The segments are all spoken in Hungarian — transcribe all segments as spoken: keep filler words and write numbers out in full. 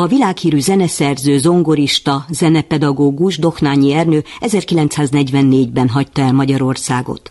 A világhírű zeneszerző, zongorista, zenepedagógus Dohnányi Ernő ezerkilencszáznegyvennégyben hagyta el Magyarországot.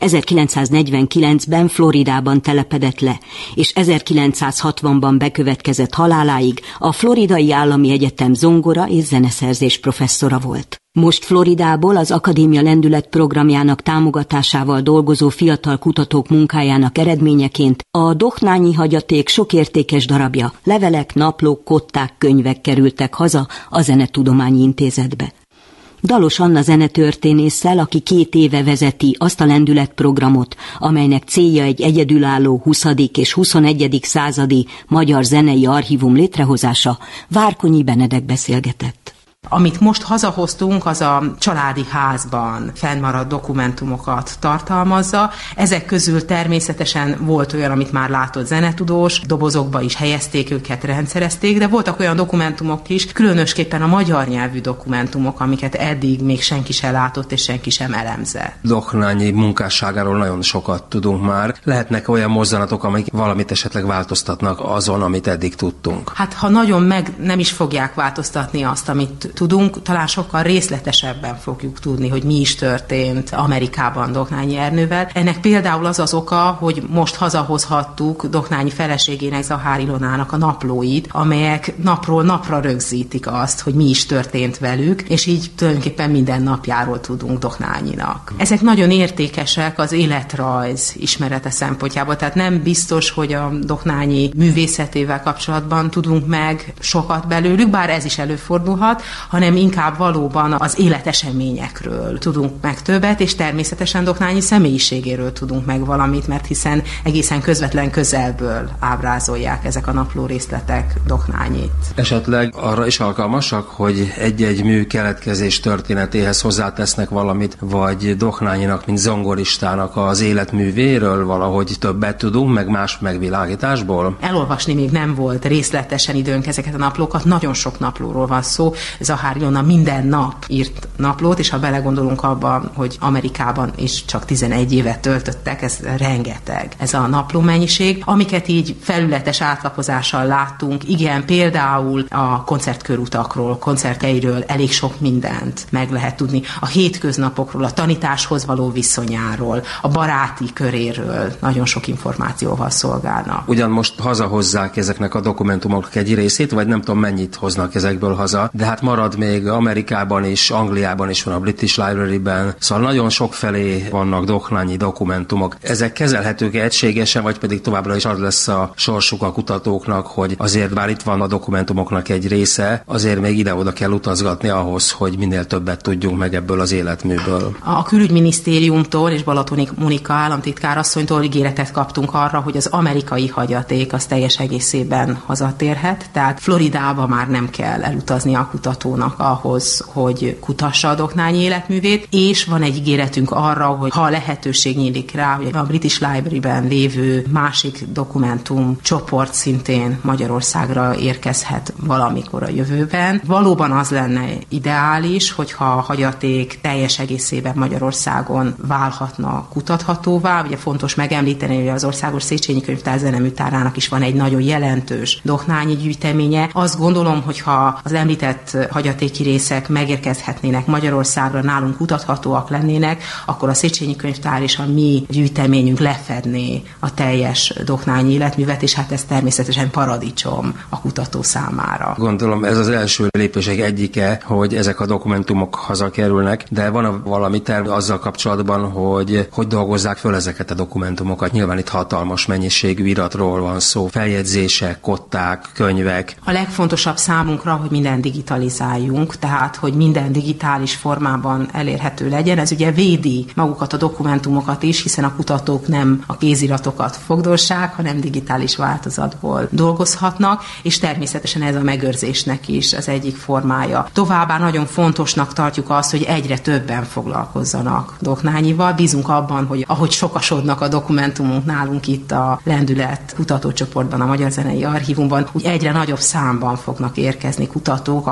ezerkilencszáznegyvenkilencben Floridában telepedett le, és ezerkilencszázhatvanban bekövetkezett haláláig a Floridai Állami Egyetem zongora és zeneszerzés professzora volt. Most Floridából az Akadémia Lendület programjának támogatásával dolgozó fiatal kutatók munkájának eredményeként a Dohnányi hagyaték sok értékes darabja, levelek, naplók, kották, könyvek kerültek haza a Zenetudományi Intézetbe. Dalos Anna zenetörténésszel, aki két éve vezeti azt a lendületprogramot, amelynek célja egy egyedülálló huszadik és huszonegyedik századi magyar zenei archívum létrehozása, Várkonyi Benedek beszélgetett. Amit most hazahoztunk, az a családi házban fennmaradt dokumentumokat tartalmazza. Ezek közül természetesen volt olyan, amit már látott zenetudós, dobozokba is helyezték őket, rendszerezték, de voltak olyan dokumentumok is, különösképpen a magyar nyelvű dokumentumok, amiket eddig még senki sem látott és senki sem elemzett. Dohnányi munkásságáról nagyon sokat tudunk már. Lehetnek olyan mozzanatok, amik valamit esetleg változtatnak azon, amit eddig tudtunk? Hát ha nagyon meg nem is fogják változtatni azt, amit tudunk, talán sokkal részletesebben fogjuk tudni, hogy mi is történt Amerikában Dohnányi Ernővel. Ennek például az az oka, hogy most hazahozhattuk Dohnányi feleségének, Zahár Ilonának a naplóit, amelyek napról napra rögzítik azt, hogy mi is történt velük, és így tulajdonképpen minden napjáról tudunk Dohnányinak. Ezek nagyon értékesek az életrajz ismerete szempontjából, tehát nem biztos, hogy a Dohnányi művészetével kapcsolatban tudunk meg sokat belőlük, bár ez is előfordulhat, hanem inkább valóban az életeseményekről tudunk meg többet, és természetesen Dohnányi személyiségéről tudunk meg valamit, mert hiszen egészen közvetlen közelből ábrázolják ezek a napló részletek Dohnányit. Esetleg arra is alkalmasak, hogy egy-egy mű keletkezés történetéhez hozzátesznek valamit, vagy Dohnányinak, mint zongoristának az életművéről valahogy többet tudunk, meg más megvilágításból? Elolvasni még nem volt részletesen időnk ezeket a naplókat, nagyon sok naplóról van szó. Zahár Ilona minden nap írt naplót, és ha belegondolunk abban, hogy Amerikában is csak tizenegy évet töltöttek, ez rengeteg, ez a napló mennyiség, amiket így felületes átlapozással láttunk, igen, például a koncertkörutakról, koncertjeiről elég sok mindent meg lehet tudni, a hétköznapokról, a tanításhoz való viszonyáról, a baráti köréről nagyon sok információval szolgálnak. Ugyan most hazahozzák ezeknek a dokumentumok egy részét, vagy nem tudom mennyit hoznak ezekből haza, de hát marad még Amerikában is, Angliában is van a British Library-ben, szóval nagyon sok felé vannak Dohnányi dokumentumok. Ezek kezelhetők egységesen, vagy pedig továbbra is az lesz a sorsuk a kutatóknak, hogy azért bár itt van a dokumentumoknak egy része, azért még ide-oda kell utazgatni ahhoz, hogy minél többet tudjunk meg ebből az életműből. A Külügyminisztériumtól és Balatoni Monika államtitkár asszonytól ígéretet kaptunk arra, hogy az amerikai hagyaték az teljes egészében hazatérhet, tehát Floridába már nem kell elutazni a kutatónak ahhoz, hogy kutassa a Dohnányi életművét, és van egy ígéretünk arra, hogy ha lehetőség nyílik rá, hogy a British Library-ben lévő másik dokumentum csoport szintén Magyarországra érkezhet valamikor a jövőben. Valóban az lenne ideális, hogyha a hagyaték teljes egészében Magyarországon válhatna kutathatóvá. Ugye fontos megemlíteni, hogy az Országos Széchenyi Könyvtár zeneműtárának is van egy nagyon jelentős Dohnányi gyűjteménye. Azt gondolom, hogyha az említett hagyatéki részek megérkezhetnének Magyarországra, nálunk kutathatóak lennének, akkor a Széchenyi Könyvtár és a mi gyűjteményünk lefedné a teljes Dohnányi életművet, és hát ez természetesen paradicsom a kutató számára. Gondolom ez az első lépések egyike, hogy ezek a dokumentumok hazakerülnek, de van valami terv azzal kapcsolatban, hogy hogy dolgozzák föl ezeket a dokumentumokat. Nyilván itt hatalmas mennyiségű iratról van szó, feljegyzések, kották, könyvek. A legfontosabb számunkra, hogy minden digitalizáljunk, tehát hogy minden digitális formában elérhető legyen. Ez ugye védi magukat a dokumentumokat is, hiszen a kutatók nem a kéziratokat fogdossák, hanem digitális változatból dolgozhatnak, és természetesen ez a megőrzésnek is az egyik formája. Továbbá nagyon fontosnak tartjuk azt, hogy egyre többen foglalkozzanak Dohnányival. Bízunk abban, hogy ahogy sokasodnak a dokumentumunk nálunk itt a Lendület kutatócsoportban, a Magyar Zenei Archívumban, úgy egyre nagyobb számban fognak érkezni kutatók, akik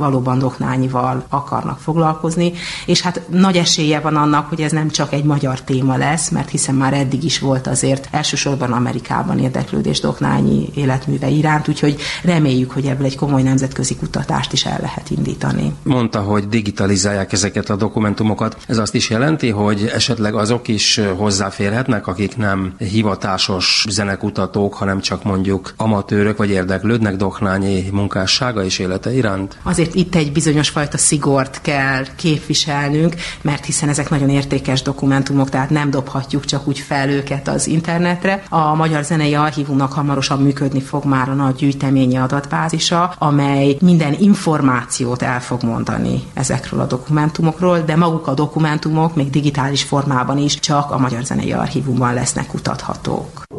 valóban Doknányival akarnak foglalkozni, és hát nagy esélye van annak, hogy ez nem csak egy magyar téma lesz, mert hiszen már eddig is volt azért elsősorban Amerikában érdeklődés Doknányi életműve iránt, úgyhogy reméljük, hogy ebből egy komoly nemzetközi kutatást is el lehet indítani. Mondta, hogy digitalizálják ezeket a dokumentumokat. Ez azt is jelenti, hogy esetleg azok is hozzáférhetnek, akik nem hivatásos zenekutatók, hanem csak mondjuk amatőrök, vagy érdeklődnek Doknányi munkássága és élete iránt? Azért itt egy bizonyos fajta szigort kell képviselnünk, mert hiszen ezek nagyon értékes dokumentumok, tehát nem dobhatjuk csak úgy fel őket az internetre. A Magyar Zenei Archívumnak hamarosan működni fog már a nagy gyűjteményi adatbázisa, amely minden információt el fog mondani ezekről a dokumentumokról, de maguk a dokumentumok még digitális formában is csak a Magyar Zenei Archívumban lesznek kutathatók.